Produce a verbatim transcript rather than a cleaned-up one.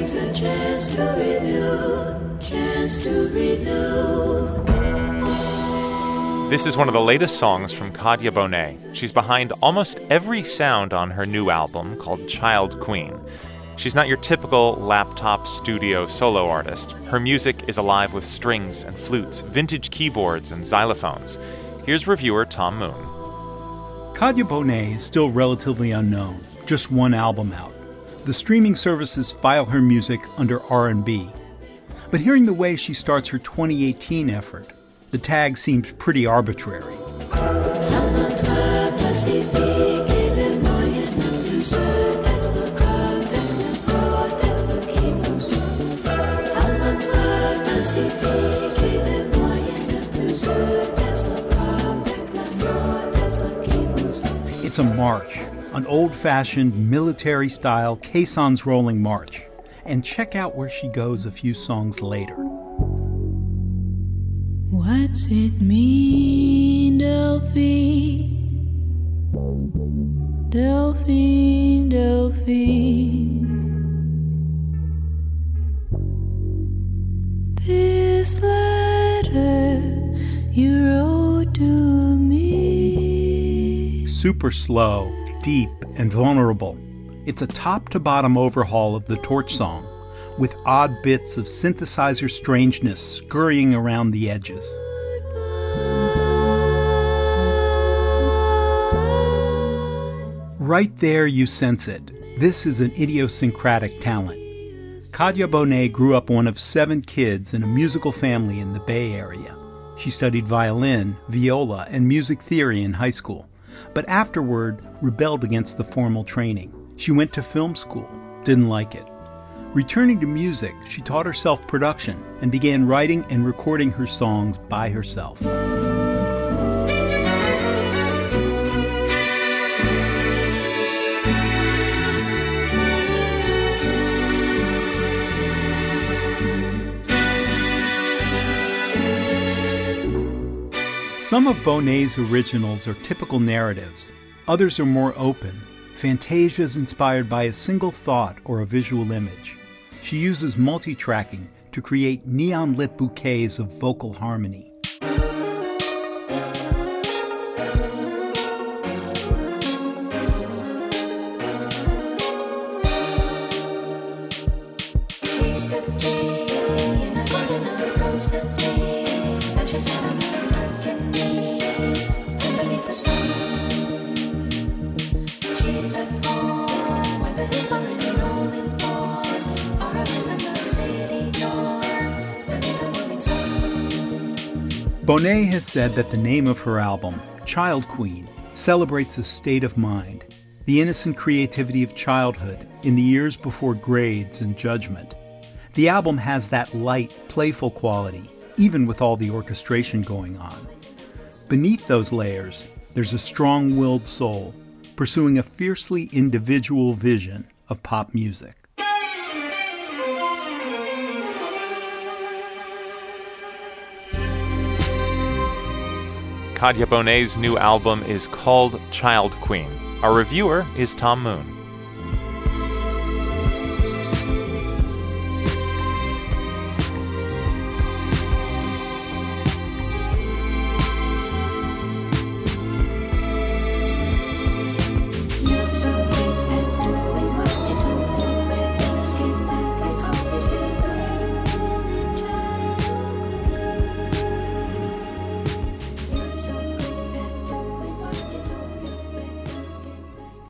Here's a chance to renew, chance to renew. This is one of the latest songs from Kadhja Bonet. She's behind almost every sound on her new album called Child Queen. She's not your typical laptop studio solo artist. Her music is alive with strings and flutes, vintage keyboards and xylophones. Here's reviewer Tom Moon. Kadhja Bonet is still relatively unknown, just one album out. The streaming services file her music under R and B. But hearing the way she starts her twenty eighteen effort, the tag seems pretty arbitrary. It's a march, an old-fashioned military-style caissons rolling march. And check out where she goes a few songs later. What's it mean, Delphine? Delphine, Delphine. This letter you wrote to me. Super slow, deep, and vulnerable. It's a top-to-bottom overhaul of the Torch song, with odd bits of synthesizer strangeness scurrying around the edges. Right there you sense it. This is an idiosyncratic talent. Kadhja Bonet grew up one of seven kids in a musical family in the Bay Area. She studied violin, viola, and music theory in high school, but afterward rebelled against the formal training. She went to film school, didn't like it. Returning to music, she taught herself production and began writing and recording her songs by herself. Some of Bonet's originals are typical narratives. Others are more open, fantasias inspired by a single thought or a visual image. She uses multi-tracking to create neon-lit bouquets of vocal harmony. Bonet has said that the name of her album, Child Queen, celebrates a state of mind, the innocent creativity of childhood in the years before grades and judgment. The album has that light, playful quality, even with all the orchestration going on. Beneath those layers, there's a strong-willed soul, pursuing a fiercely individual vision of pop music. Kadhja Bonet's new album is called Child Queen. Our reviewer is Tom Moon.